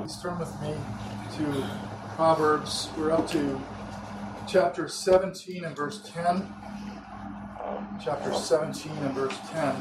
Please turn with me to Proverbs. We're up to chapter 17 and verse 10. Chapter 17 and verse 10.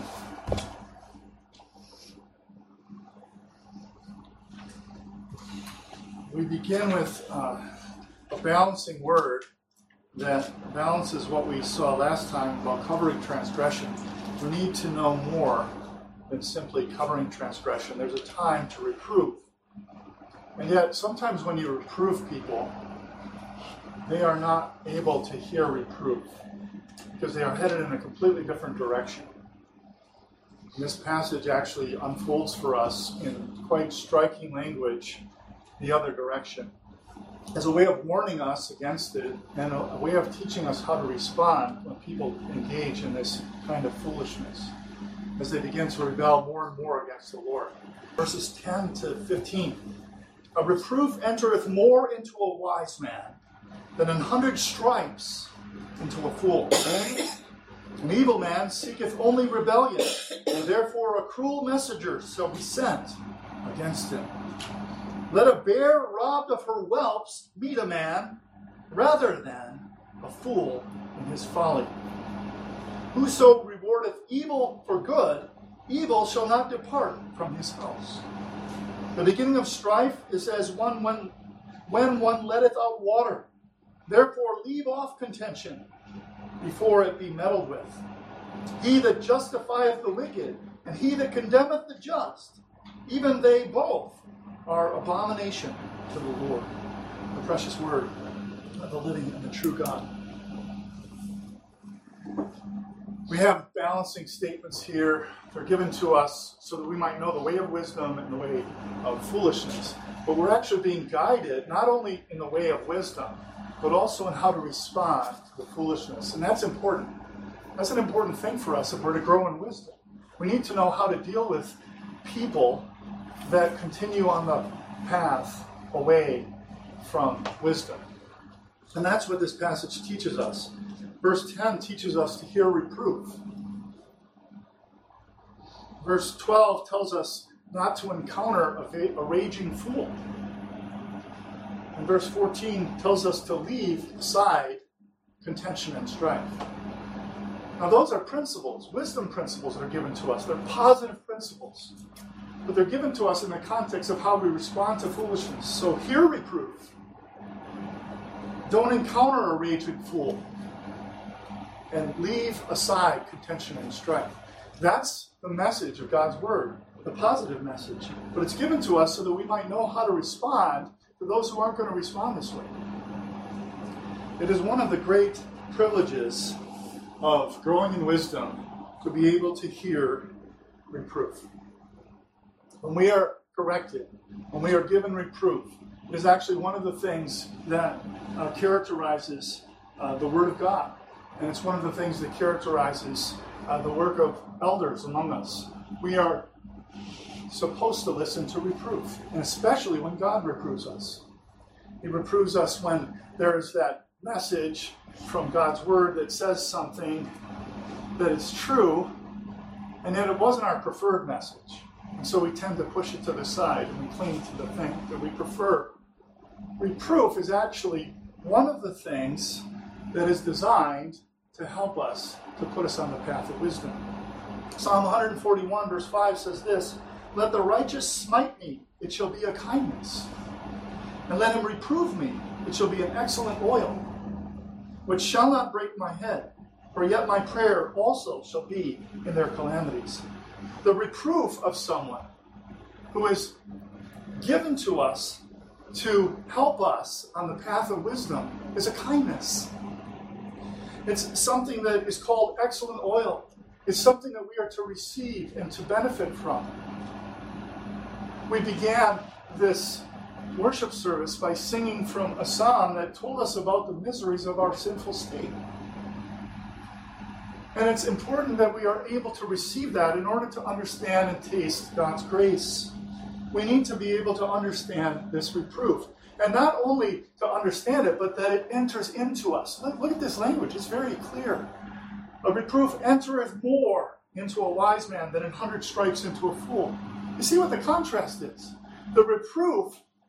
We begin with a balancing word that balances what we saw last time about covering transgression. We need to know more than simply covering transgression. There's a time to reprove. And yet, sometimes when you reprove people, they are not able to hear reproof because they are headed in a completely different direction. And this passage actually unfolds for us in quite striking language the other direction as a way of warning us against it and a way of teaching us how to respond when people engage in this kind of foolishness as they begin to rebel more and more against the Lord. Verses 10 to 15. A reproof entereth more into a wise man than 100 stripes into a fool. An evil man seeketh only rebellion, and therefore a cruel messenger shall be sent against him. Let a bear robbed of her whelps meet a man, rather than a fool in his folly. Whoso rewardeth evil for good, evil shall not depart from his house. The beginning of strife is as when one letteth out water. Therefore leave off contention before it be meddled with. He that justifieth the wicked, and he that condemneth the just, even they both are abomination to the Lord. The precious word of the living and the true God. We have balancing statements here. They're given to us so that we might know the way of wisdom and the way of foolishness. But we're actually being guided not only in the way of wisdom, but also in how to respond to the foolishness. And that's important. That's an important thing for us if we're to grow in wisdom. We need to know how to deal with people that continue on the path away from wisdom. And that's what this passage teaches us. Verse 10 teaches us to hear reproof. Verse 12 tells us not to encounter a raging fool. And verse 14 tells us to leave aside contention and strife. Now those are principles, wisdom principles that are given to us. They're positive principles. But they're given to us in the context of how we respond to foolishness. So hear reproof. Don't encounter a raging fool. And leave aside contention and strife. That's the message of God's word, the positive message. But it's given to us so that we might know how to respond to those who aren't going to respond this way. It is one of the great privileges of growing in wisdom to be able to hear reproof. When we are corrected, when we are given reproof, it is actually one of the things that characterizes the Word of God. And it's one of the things that characterizes the work of elders among us. We are supposed to listen to reproof, and especially when God reproves us. He reproves us when there is that message from God's Word that says something that is true, and yet it wasn't our preferred message. And so we tend to push it to the side, and we cling to the thing that we prefer. Reproof is actually one of the things that is designed to help us, to put us on the path of wisdom. Psalm 141 verse 5 says this, Let the righteous smite me, it shall be a kindness. And let him reprove me, it shall be an excellent oil, which shall not break my head, for yet my prayer also shall be in their calamities. The reproof of someone who is given to us to help us on the path of wisdom is a kindness. It's something that is called excellent oil. It's something that we are to receive and to benefit from. We began this worship service by singing from a psalm that told us about the miseries of our sinful state. And it's important that we are able to receive that in order to understand and taste God's grace. We need to be able to understand this reproof. And not only to understand it, but that it enters into us. Look at this language. It's very clear. A reproof entereth more into a wise man than 100 stripes into a fool. You see what the contrast is? The reproof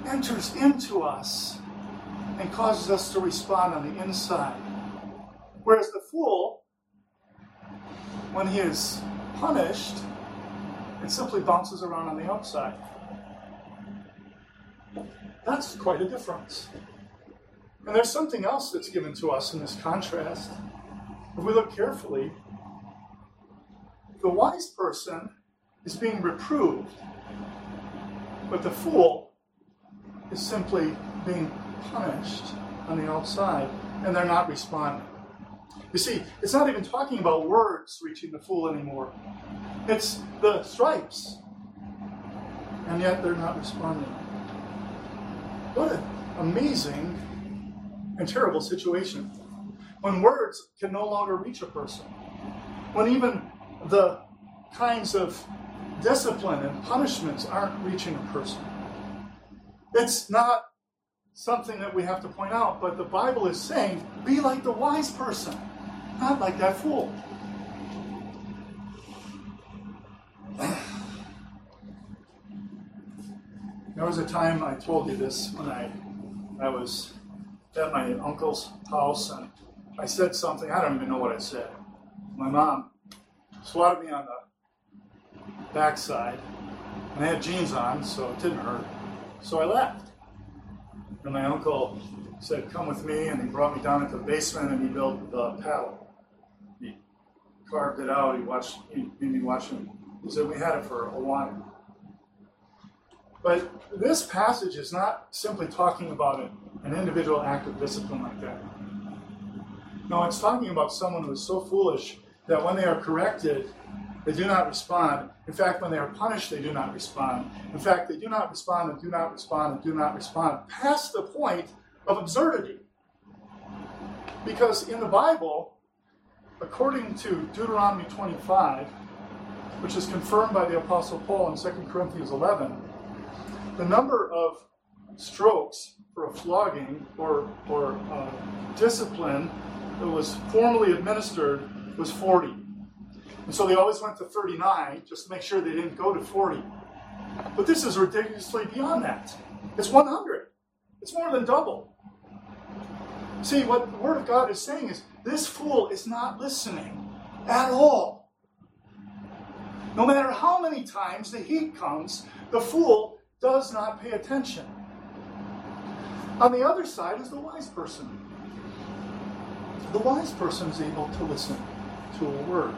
enters into us and causes us to respond on the inside. Whereas the fool, when he is punished, it simply bounces around on the outside. That's quite a difference. And there's something else that's given to us in this contrast. If we look carefully, the wise person is being reproved, but the fool is simply being punished on the outside, and they're not responding. You see, it's not even talking about words reaching the fool anymore. It's the stripes, and yet they're not responding. What an amazing and terrible situation. When words can no longer reach a person. When even the kinds of discipline and punishments aren't reaching a person. It's not something that we have to point out, but the Bible is saying, be like the wise person, not like that fool. There was a time, I told you this, when I was at my uncle's house, and I said something, I don't even know what I said. My mom swatted me on the backside, and I had jeans on, so it didn't hurt. So I left. And my uncle said, come with me, and he brought me down into the basement, and he built the paddle. He carved it out, he made me watch him. He said, we had it for a while. But this passage is not simply talking about an individual act of discipline like that. No, it's talking about someone who is so foolish that when they are corrected, they do not respond. In fact, when they are punished, they do not respond. In fact, they do not respond and do not respond and do not respond, past the point of absurdity. Because in the Bible, according to Deuteronomy 25, which is confirmed by the Apostle Paul in 2 Corinthians 11, the number of strokes for a flogging or discipline that was formally administered was 40. And so they always went to 39 just to make sure they didn't go to 40. But this is ridiculously beyond that. It's 100. It's more than double. See, what the Word of God is saying is this fool is not listening at all. No matter how many times the heat comes, the fool does not pay attention. On the other side is the wise person. The wise person is able to listen to a word.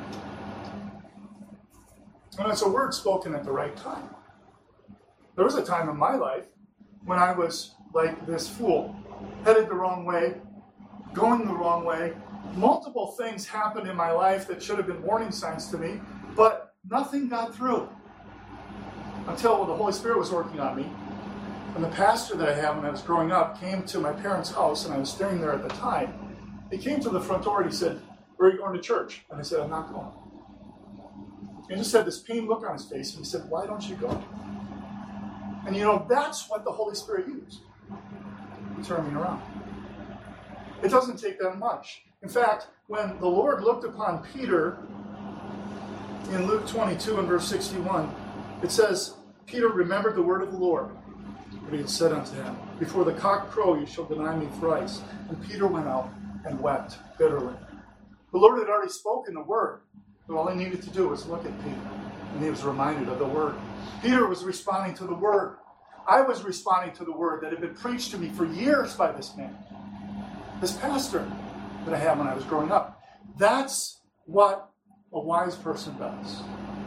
And it's a word spoken at the right time. There was a time in my life when I was like this fool, headed the wrong way, going the wrong way. Multiple things happened in my life that should have been warning signs to me, but nothing got through. Until the Holy Spirit was working on me. And the pastor that I had when I was growing up came to my parents' house, and I was staying there at the time. He came to the front door and he said, where are you going to church? And I said, I'm not going. He just had this pained look on his face, and he said, why don't you go? And you know, that's what the Holy Spirit used to turn me around. It doesn't take that much. In fact, when the Lord looked upon Peter in Luke 22 and verse 61, it says, Peter remembered the word of the Lord, what he had said unto him, before the cock crow you shall deny me thrice. And Peter went out and wept bitterly. The Lord had already spoken the word, but all he needed to do was look at Peter, and he was reminded of the word. Peter was responding to the word. I was responding to the word that had been preached to me for years by this man, this pastor that I had when I was growing up. That's what a wise person does.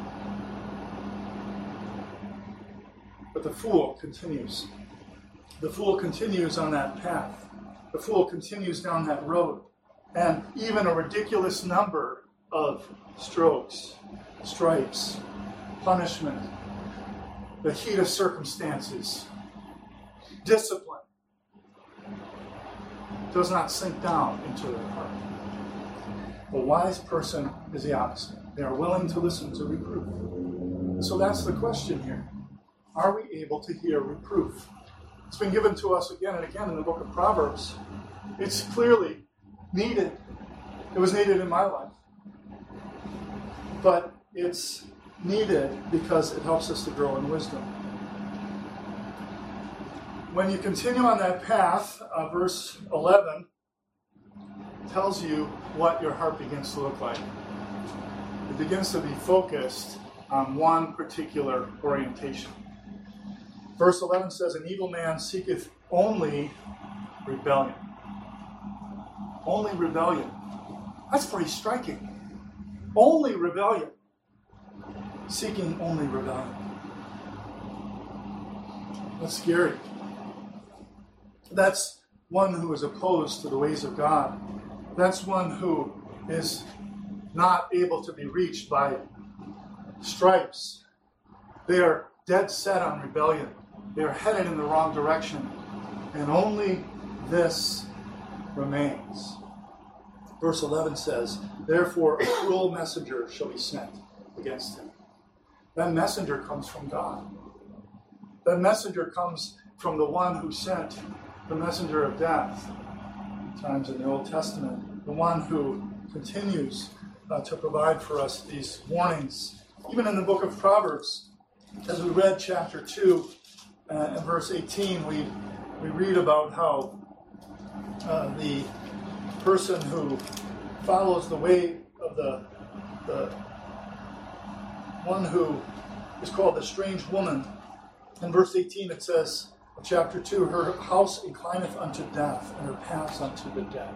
But the fool continues. The fool continues on that path. The fool continues down that road. And even a ridiculous number of strokes, stripes, punishment, the heat of circumstances, discipline, does not sink down into their heart. A wise person is the opposite. They are willing to listen to reproof. So that's the question here. Are we able to hear reproof? It's been given to us again and again in the book of Proverbs. It's clearly needed. It was needed in my life. But it's needed because it helps us to grow in wisdom. when you continue on that path, verse 11 tells you what your heart begins to look like. It begins to be focused on one particular orientation. Verse 11 says, "An evil man seeketh only rebellion." Only rebellion. That's pretty striking. Only rebellion. Seeking only rebellion. That's scary. That's one who is opposed to the ways of God. That's one who is not able to be reached by stripes. They are dead set on rebellion. They are headed in the wrong direction. And only this remains. Verse 11 says, "Therefore a cruel messenger shall be sent against him." That messenger comes from God. That messenger comes from the one who sent the messenger of death, times in the Old Testament, the one who continues to provide for us these warnings. Even in the book of Proverbs, as we read chapter 2 and verse 18, we read about how the person who follows the way of the one who is called the strange woman. In verse 18 it says, of chapter 2, "Her house inclineth unto death, and her paths unto the dead."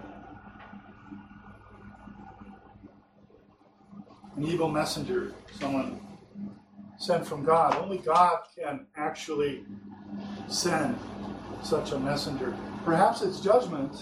An evil messenger, someone sent from God. Only God can actually send such a messenger. Perhaps it's judgment,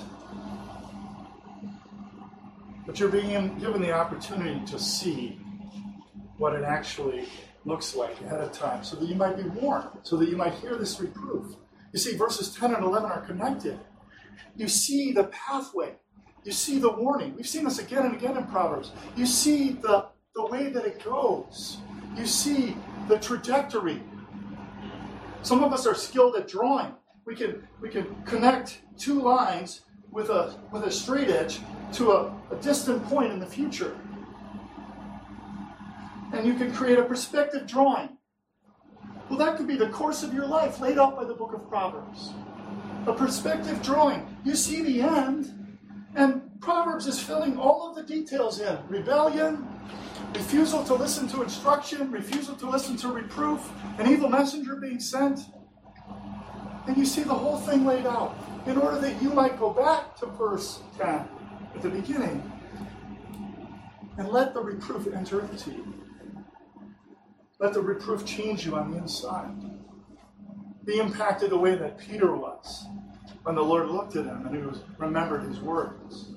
but you're being given the opportunity to see what it actually looks like ahead of time, so that you might be warned, so that you might hear this reproof. You see, verses 10 and 11 are connected. You see the pathway. You see the warning. We've seen this again and again in Proverbs. You see the way that it goes. You see the trajectory. Some of us are skilled at drawing. We can connect two lines with a straight edge to a distant point in the future. And you can create a perspective drawing. Well, that could be the course of your life laid out by the book of Proverbs. A perspective drawing. You see the end, and Proverbs is filling all of the details in. Rebellion, refusal to listen to instruction, refusal to listen to reproof, an evil messenger being sent. And you see the whole thing laid out in order that you might go back to verse 10 at the beginning and let the reproof enter into you. Let the reproof change you on the inside. Be impacted the way that Peter was when the Lord looked at him and he remembered his words.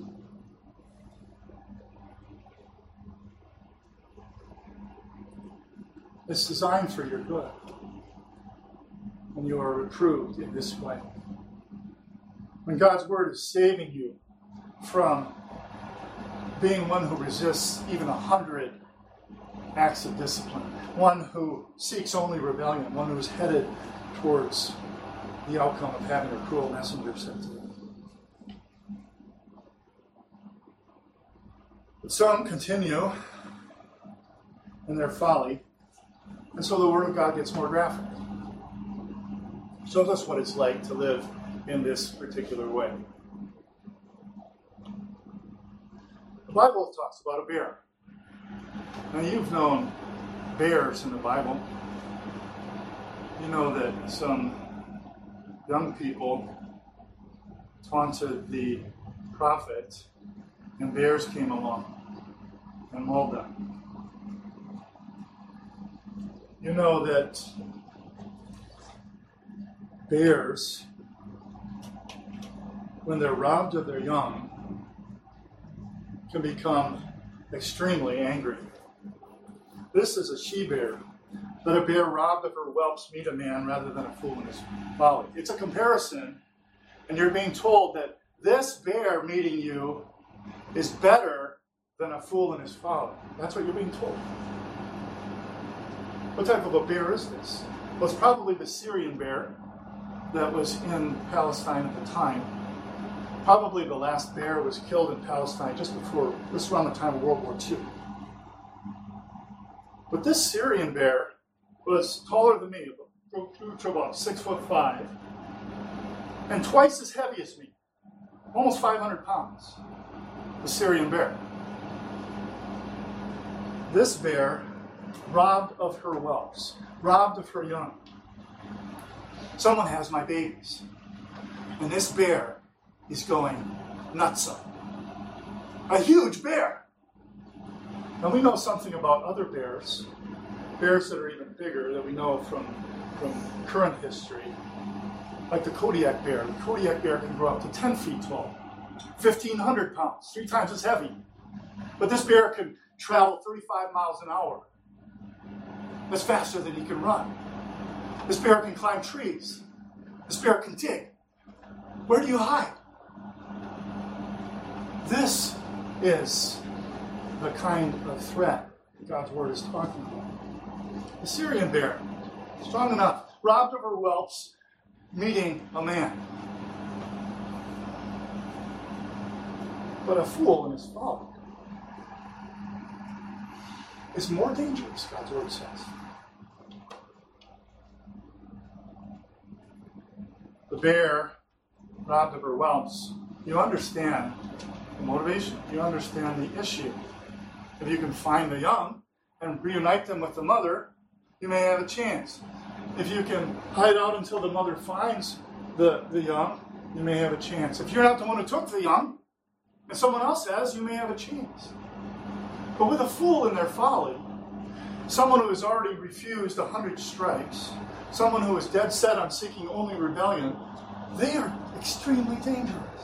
It's designed for your good when you are reproved in this way. When God's word is saving you from being one who resists even 100 acts of discipline, one who seeks only rebellion, one who is headed towards the outcome of having a cruel messenger sent to them. But some continue in their folly, and so the Word of God gets more graphic. Shows us what it's like to live in this particular way. The Bible talks about a bear. Now, you've known bears in the Bible. You know that some young people taunted the prophet, and bears came along and mauled them. You know that bears, when they're robbed of their young, can become extremely angry. This is a she-bear. Let a bear robbed of her whelps meet a man rather than a fool in his folly. It's a comparison, and you're being told that this bear meeting you is better than a fool in his folly. That's what you're being told. What type of a bear is this? Well, it's probably the Syrian bear that was in Palestine at the time. Probably the last bear was killed in Palestine just around the time of World War II. But this Syrian bear was taller than me, grew to about 6'5", and twice as heavy as me, almost 500 pounds, the Syrian bear. This bear robbed of her whelps, robbed of her young. Someone has my babies, and this bear is going nutso. A huge bear. Now we know something about other bears that are even bigger that we know from current history, like the Kodiak bear. The Kodiak bear can grow up to 10 feet tall, 1,500 pounds, 3 times as heavy. But this bear can travel 35 miles an hour. That's faster than he can run. This bear can climb trees. This bear can dig. Where do you hide? This is the kind of threat that God's word is talking about. The Syrian bear, strong enough, robbed of her whelps, meeting a man. But a fool in his folly is more dangerous, God's word says. The bear robbed of her whelps. You understand the motivation. You understand the issue. If you can find the young and reunite them with the mother, you may have a chance. If you can hide out until the mother finds the young, you may have a chance. If you're not the one who took the young, and someone else has, you may have a chance. But with a fool in their folly, someone who has already refused 100 strikes, someone who is dead set on seeking only rebellion, they are extremely dangerous.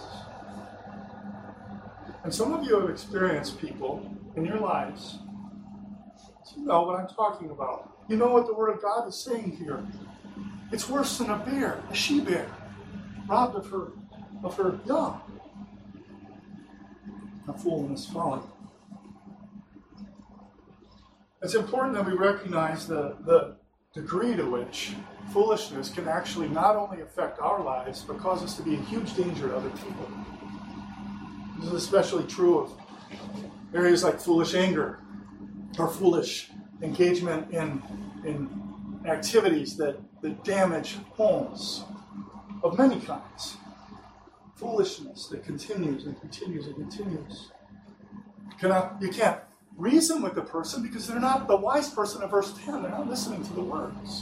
And some of you have experienced people in your lives. So you know what I'm talking about. You know what the Word of God is saying here. It's worse than a bear, a she-bear, robbed of her young. A fool in his folly. It's important that we recognize the degree to which foolishness can actually not only affect our lives, but cause us to be in huge danger to other people. This is especially true of areas like foolish anger or foolish engagement in activities that damage homes of many kinds. Foolishness that continues and continues and continues. You can't reason with the person because they're not the wise person of verse 10. They're not listening to the words.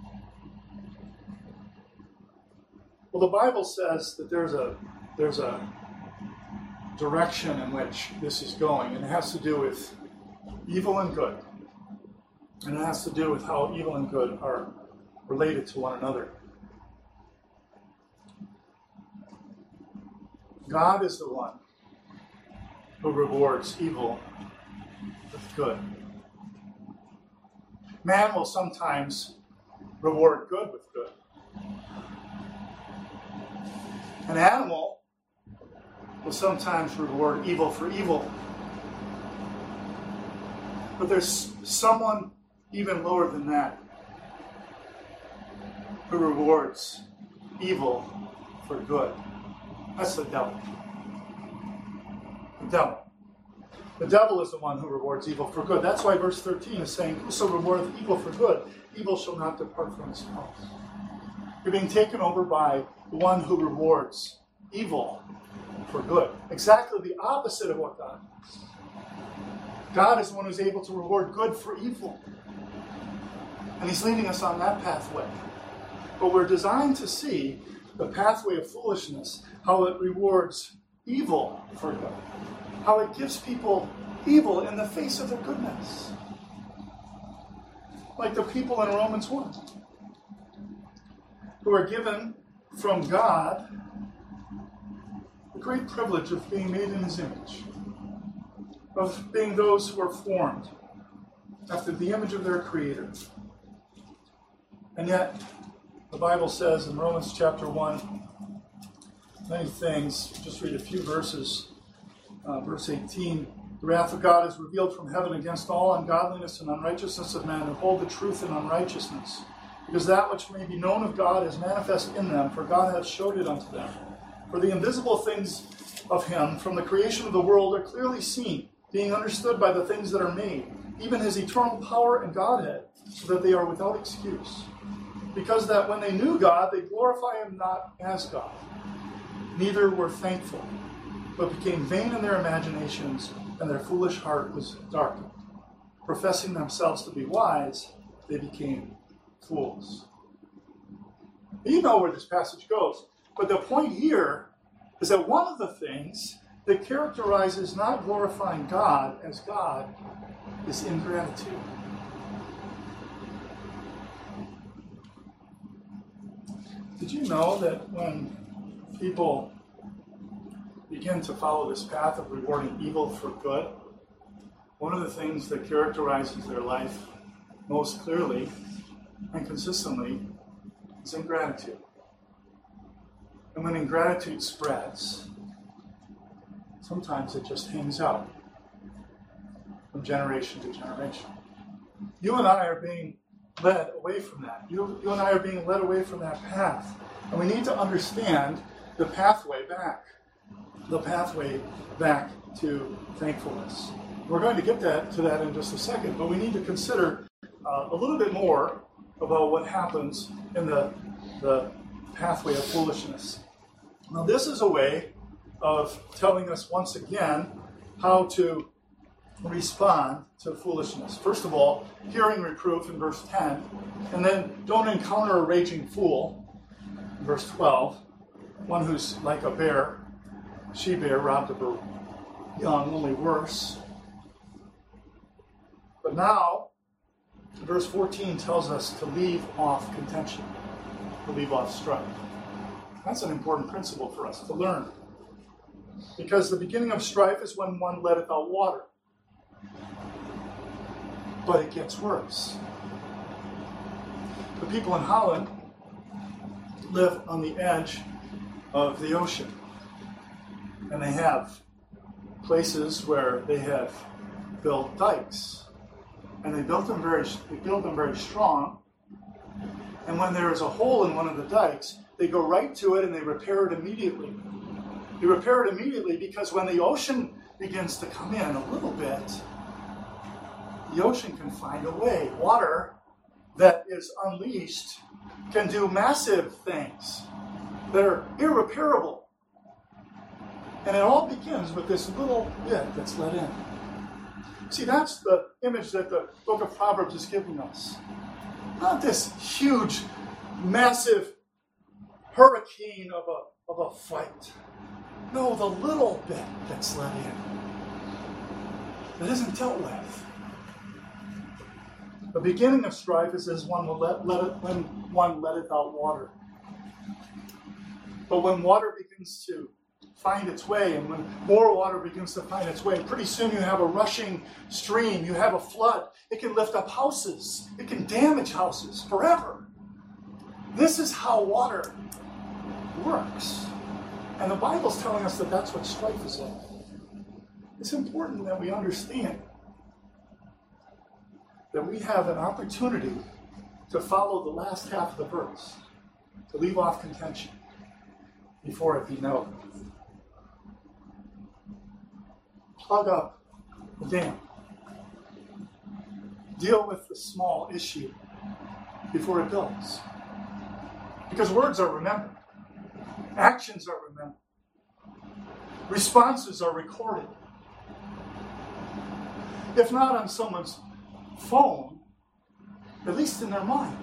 Well, the Bible says that there's a direction in which this is going, and it has to do with evil and good. And it has to do with how evil and good are related to one another. God is the one who rewards evil with good. Man will sometimes reward good with good. An animal will sometimes reward evil for evil. But there's someone even lower than that who rewards evil for good. That's the devil. The devil. The devil is the one who rewards evil for good. That's why verse 13 is saying, whoso rewardeth evil for good, evil shall not depart from his house. You're being taken over by the one who rewards evil for good. Exactly the opposite of what God does. God is the one who's able to reward good for evil. And he's leading us on that pathway. But we're designed to see the pathway of foolishness, how it rewards evil for good. How it gives people evil in the face of their goodness. Like the people in Romans 1, who are given from God the great privilege of being made in his image, of being those who are formed after the image of their Creator. And yet, the Bible says in Romans chapter 1, many things. Just read a few verses. Verse 18, the wrath of God is revealed from heaven against all ungodliness and unrighteousness of men who hold the truth in unrighteousness. Because that which may be known of God is manifest in them, for God hath showed it unto them. For the invisible things of him from the creation of the world are clearly seen, being understood by the things that are made, even his eternal power and Godhead, so that they are without excuse. because that when they knew God, they glorify him not as God. Neither were thankful, but became vain in their imaginations, and their foolish heart was darkened. Professing themselves to be wise, they became fools. You know where this passage goes, but the point here is that one of the things that characterizes not glorifying God as God is ingratitude. Did you know that when people begin to follow this path of rewarding evil for good, one of the things that characterizes their life most clearly and consistently is ingratitude? And when ingratitude spreads, sometimes it just hangs out from generation to generation. You and I are being led away from that. You and I are being led away from that path. And we need to understand the pathway back. The pathway back to thankfulness. We're going to get to that in just a second, but we need to consider a little bit more about what happens in the pathway of foolishness. Now, this is a way of telling us once again how to respond to foolishness. First of all, hearing reproof in verse 10, and then don't encounter a raging fool in verse 12, one who's like a bear, she-bear robbed of her young, only worse. But now, verse 14 tells us to leave off contention, to leave off strife. That's an important principle for us to learn. Because the beginning of strife is when one letteth out water. But it gets worse. The people in Holland live on the edge of the ocean. And they have places where they have built dikes. And they build them very strong. And when there is a hole in one of the dikes, they go right to it and they repair it immediately. They repair it immediately because when the ocean begins to come in a little bit, the ocean can find a way. Water that is unleashed can do massive things that are irreparable. And it all begins with this little bit that's let in. See, that's the image that the book of Proverbs is giving us. Not this huge, massive hurricane of a fight. No, the little bit that's let in. That isn't dealt with. The beginning of strife is as when one letteth out water. But when water begins to find its way, and when more water begins to find its way, pretty soon you have a rushing stream, you have a flood. It can lift up houses. It can damage houses forever. This is how water works. And the Bible's telling us that that's what strife is like. It's important that we understand that we have an opportunity to follow the last half of the verse, to leave off contention before it be known. Plug up the dam. Deal with the small issue before it builds. Because words are remembered. Actions are remembered. Responses are recorded. If not on someone's phone, at least in their mind.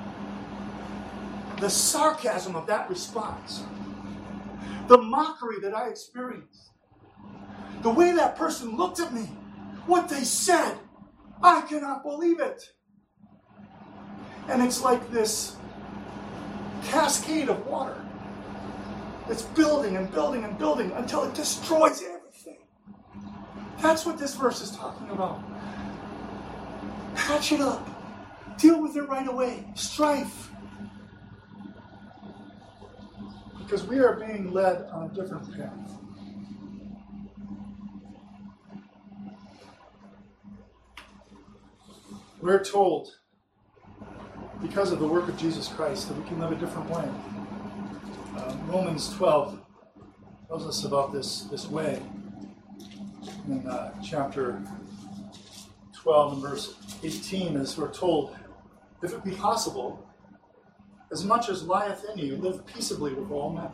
The sarcasm of that response. The mockery that I experienced. The way that person looked at me. What they said. I cannot believe it. And it's like this cascade of water. It's building and building and building until it destroys everything. That's what this verse is talking about. Patch it up. Deal with it right away. Strife. Because we are being led on a different path. We're told, because of the work of Jesus Christ, that we can live a different way. Romans 12 tells us about this way. In chapter 12 and verse 18, as we're told, if it be possible, as much as lieth in you, live peaceably with all men.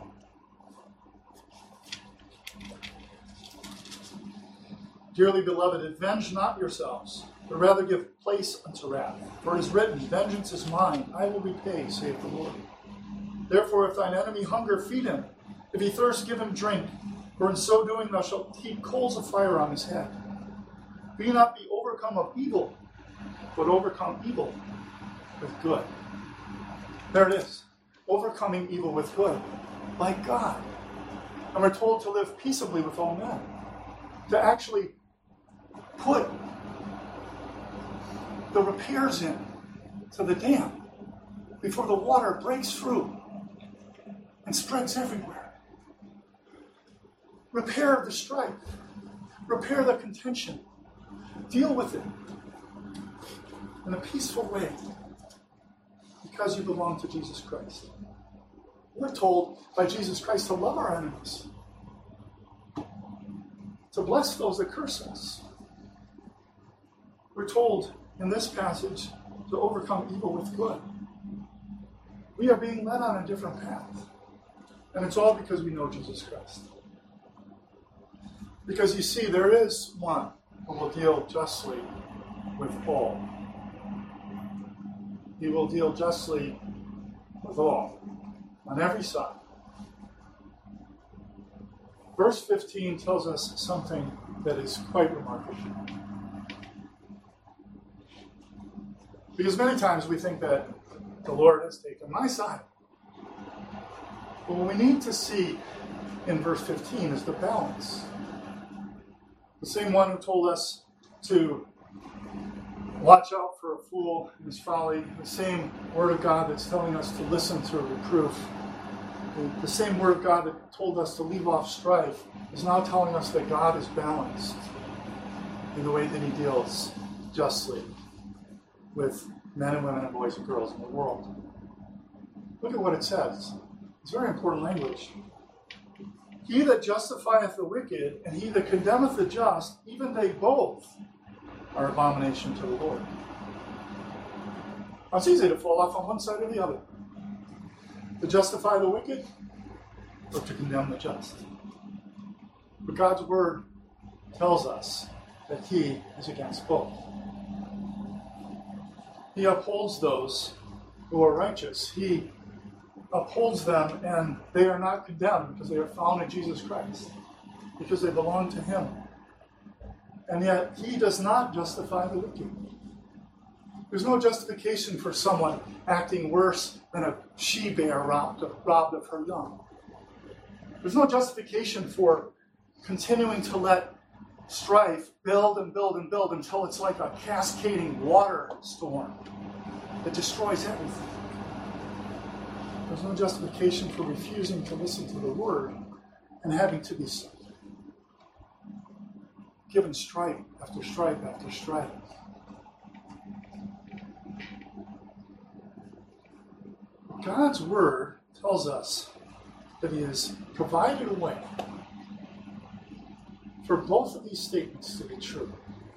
Dearly beloved, avenge not yourselves, but rather give place unto wrath. For it is written, vengeance is mine, I will repay, saith the Lord. Therefore, if thine enemy hunger, feed him. If he thirst, give him drink. For in so doing thou shalt heap coals of fire on his head. Be not be overcome of evil, but overcome evil with good. There it is. Overcoming evil with good. Like God. And we're told to live peaceably with all men. To actually put the repairs in to the dam before the water breaks through and spreads everywhere. Repair the strife. Repair the contention. Deal with it in a peaceful way because you belong to Jesus Christ. We're told by Jesus Christ to love our enemies, to bless those that curse us. We're told in this passage to overcome evil with good. We are being led on a different path. And it's all because we know Jesus Christ. Because you see, there is one who will deal justly with all. He will deal justly with all, on every side. Verse 15 tells us something that is quite remarkable. Because many times we think that the Lord has taken my side. But what we need to see in verse 15 is the balance. The same one who told us to watch out for a fool in his folly, the same word of God that's telling us to listen to a reproof, the same word of God that told us to leave off strife, is now telling us that God is balanced in the way that he deals justly with men and women and boys and girls in the world. Look at what it says. It's very important language. He that justifieth the wicked, and he that condemneth the just, even they both are abomination to the Lord. Now, it's easy to fall off on one side or the other. To justify the wicked, or to condemn the just. But God's word tells us that he is against both. He upholds those who are righteous. He upholds them, and they are not condemned because they are found in Jesus Christ, because they belong to him. And yet, he does not justify the wicked. There's no justification for someone acting worse than a she-bear robbed of her young. There's no justification for continuing to let strife build and build and build until it's like a cascading water storm that destroys everything. There's no justification for refusing to listen to the word and having to be given stripe after stripe after stripe. God's word tells us that he has provided a way for both of these statements to be true.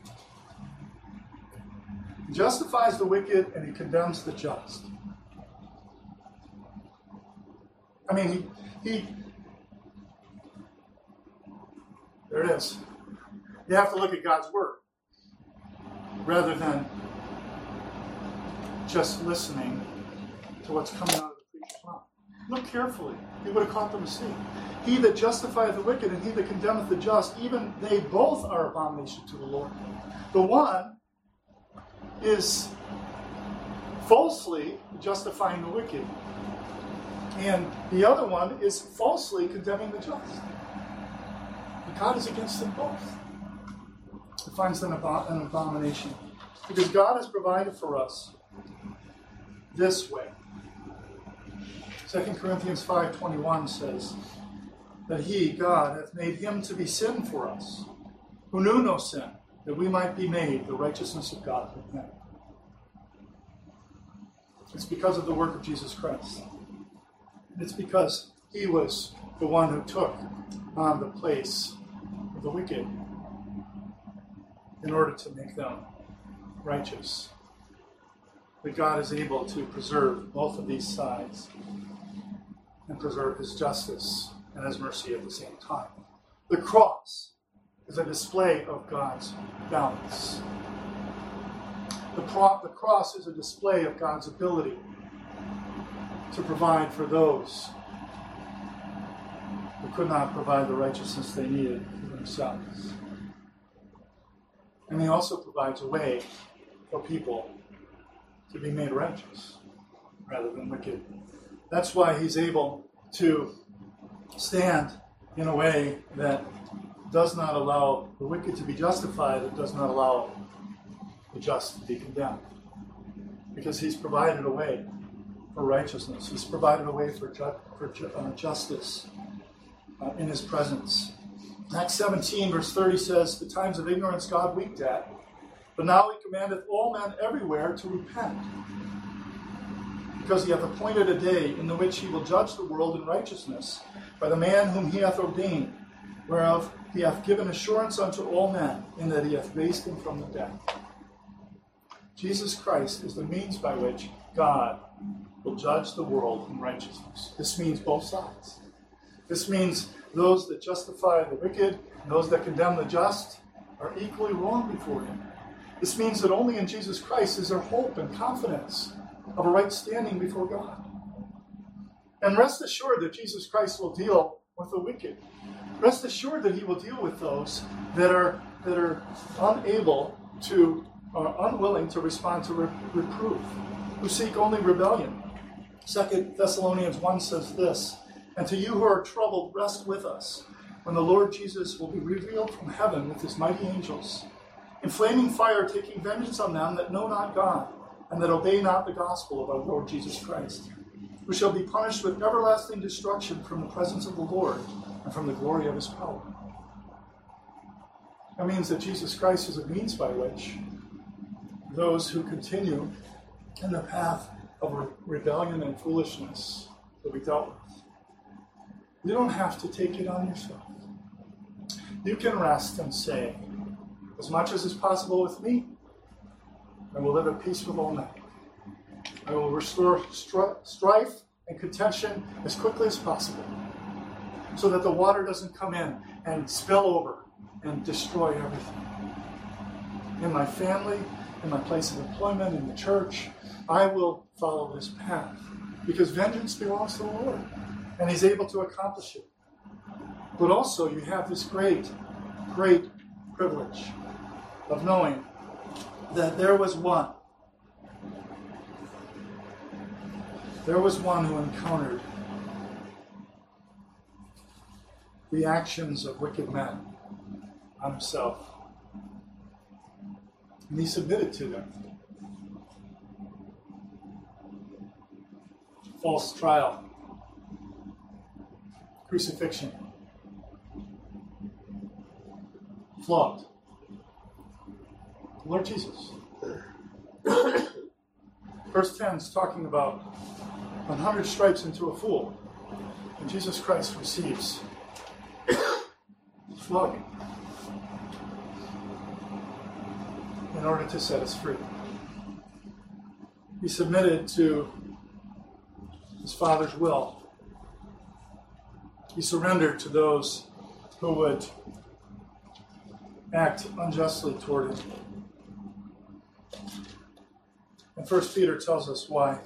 He justifies the wicked and he condemns the just. I mean, he there it is. You have to look at God's word rather than just listening to what's coming out of the preacher's mouth. Look carefully. He would have caught the mistake. He that justifieth the wicked and he that condemneth the just, even they both are abomination to the Lord. The one is falsely justifying the wicked, and the other one is falsely condemning the just. And God is against them both. He finds them an abomination. Because God has provided for us this way. 2 Corinthians 5:21 says that he, God, hath made him to be sin for us, who knew no sin, that we might be made the righteousness of God in him. It's because of the work of Jesus Christ. It's because he was the one who took on the place of the wicked in order to make them righteous. that God is able to preserve both of these sides and preserve his justice and his mercy at the same time. The cross is a display of God's balance. The cross is a display of God's ability to provide for those who could not provide the righteousness they needed for themselves. And he also provides a way for people to be made righteous rather than wicked. That's why he's able to stand in a way that does not allow the wicked to be justified, that does not allow the just to be condemned. Because he's provided a way for righteousness. He's provided a way for justice in his presence. Acts 17, verse 30 says, "The times of ignorance God winked at, but now he commandeth all men everywhere to repent. Because he hath appointed a day in the which he will judge the world in righteousness by the man whom he hath ordained, whereof he hath given assurance unto all men, in that he hath raised him from the dead." Jesus Christ is the means by which God will judge the world in righteousness. This means both sides. This means those that justify the wicked and those that condemn the just are equally wrong before him. This means that only in Jesus Christ is there hope and confidence of a right standing before God. And rest assured that Jesus Christ will deal with the wicked. Rest assured that he will deal with those that are unable to, or unwilling to respond to reproof, who seek only rebellion. 2 Thessalonians 1 says this, "And to you who are troubled, rest with us, when the Lord Jesus will be revealed from heaven with his mighty angels, in flaming fire, taking vengeance on them that know not God, and that obey not the gospel of our Lord Jesus Christ, who shall be punished with everlasting destruction from the presence of the Lord and from the glory of his power." That means that Jesus Christ is a means by which those who continue in the path of rebellion and foolishness will be dealt with. You don't have to take it on yourself. You can rest and say, as much as is possible with me, I will live at peace with all men. I will restore strife and contention as quickly as possible, so that the water doesn't come in and spill over and destroy everything. In my family, in my place of employment, in the church, I will follow this path, because vengeance belongs to the Lord, and he's able to accomplish it. But also you have this great, great privilege of knowing that there was one who encountered the actions of wicked men on himself. And he submitted to them. False trial, crucifixion, flogged. Lord Jesus. Verse 10 is talking about 100 stripes into a fool, and Jesus Christ receives flogging in order to set us free. He submitted to his Father's will. He surrendered to those who would act unjustly toward him. And 1 Peter tells us why.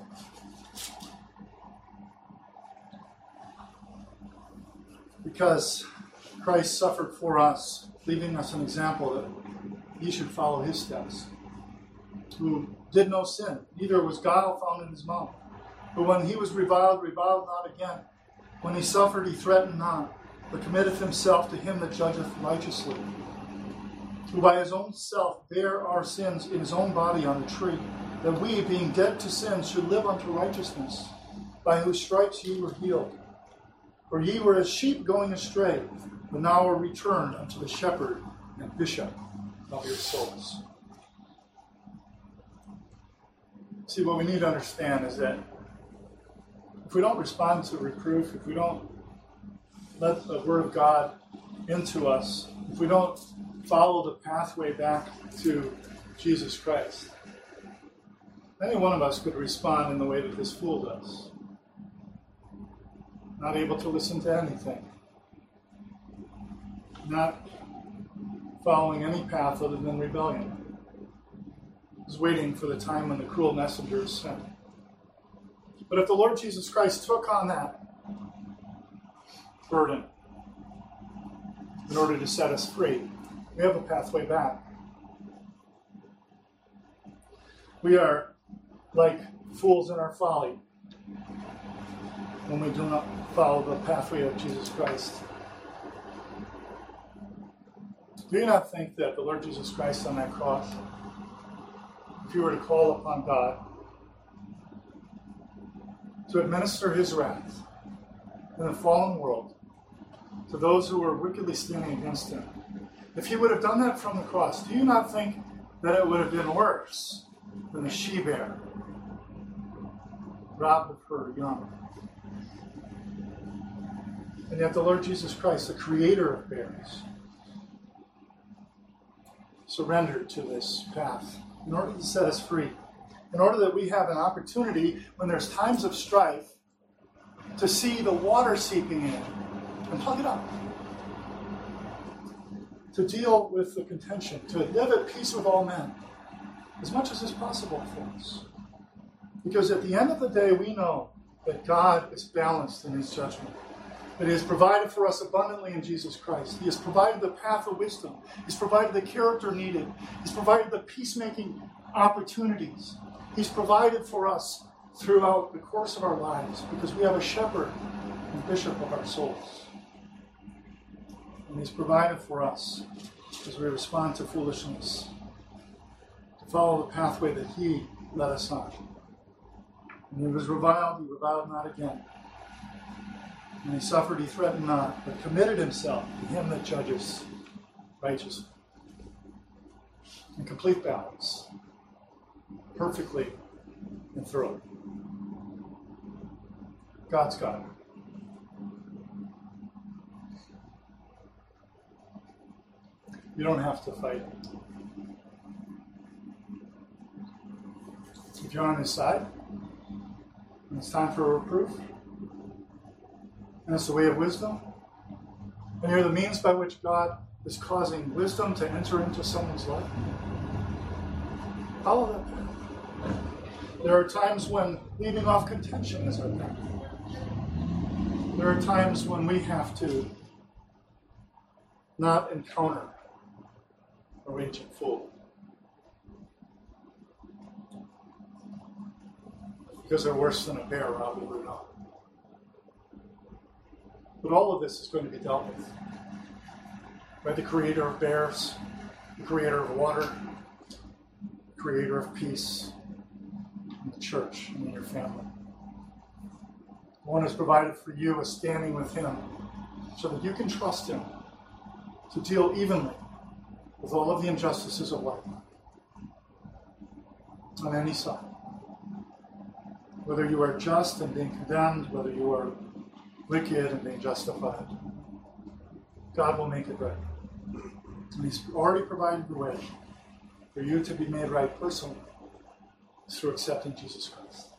Because Christ suffered for us, leaving us an example that ye should follow his steps, who did no sin, neither was guile found in his mouth. But when he was reviled not again. When he suffered, he threatened not, but committeth himself to him that judgeth righteously, who by his own self bare our sins in his own body on the tree, that we, being dead to sin, should live unto righteousness, by whose stripes ye were healed. For ye were as sheep going astray, but now are returned unto the shepherd and bishop of your souls. See, what we need to understand is that if we don't respond to reproof, if we don't let the Word of God into us, if we don't follow the pathway back to Jesus Christ, Any one of us could respond in the way that this fool does. Not able to listen to anything. Not following any path other than rebellion. He's waiting for the time when the cruel messenger is sent. But if the Lord Jesus Christ took on that burden in order to set us free, we have a pathway back. We are like fools in our folly when we do not follow the pathway of Jesus Christ. Do you not think that the Lord Jesus Christ on that cross, if you were to call upon God to administer his wrath in the fallen world to those who were wickedly standing against him, if he would have done that from the cross, do you not think that it would have been worse than the she-bear robbed of her young? And yet the Lord Jesus Christ, the creator of bears, surrendered to this path in order to set us free, in order that we have an opportunity when there's times of strife to see the water seeping in and plug it up, to deal with the contention, to live at peace with all men as much as is possible for us. Because at the end of the day, we know that God is balanced in his judgment. That he has provided for us abundantly in Jesus Christ. He has provided the path of wisdom. He's provided the character needed. He's provided the peacemaking opportunities. He's provided for us throughout the course of our lives because we have a shepherd and bishop of our souls. And he's provided for us as we respond to foolishness, to follow the pathway that he led us on. When he was reviled, he reviled not again. When he suffered, he threatened not, but committed himself to him that judges righteously. In complete balance, perfectly and thoroughly. God's God. You don't have to fight. If you're on his side, and it's time for a reproof, and it's the way of wisdom, and you're the means by which God is causing wisdom to enter into someone's life, follow that path. There are times when leaving off contention is our path. There are times when we have to not encounter a raging fool, because they're worse than a bear, probably not. But all of this is going to be dealt with by the creator of bears, the creator of water, the creator of peace, in the church and in your family. The one who's provided for you a standing with him so that you can trust him to deal evenly with all of the injustices of life on any side. Whether you are just and being condemned, whether you are wicked and being justified, God will make it right. And he's already provided the way for you to be made right personally through accepting Jesus Christ.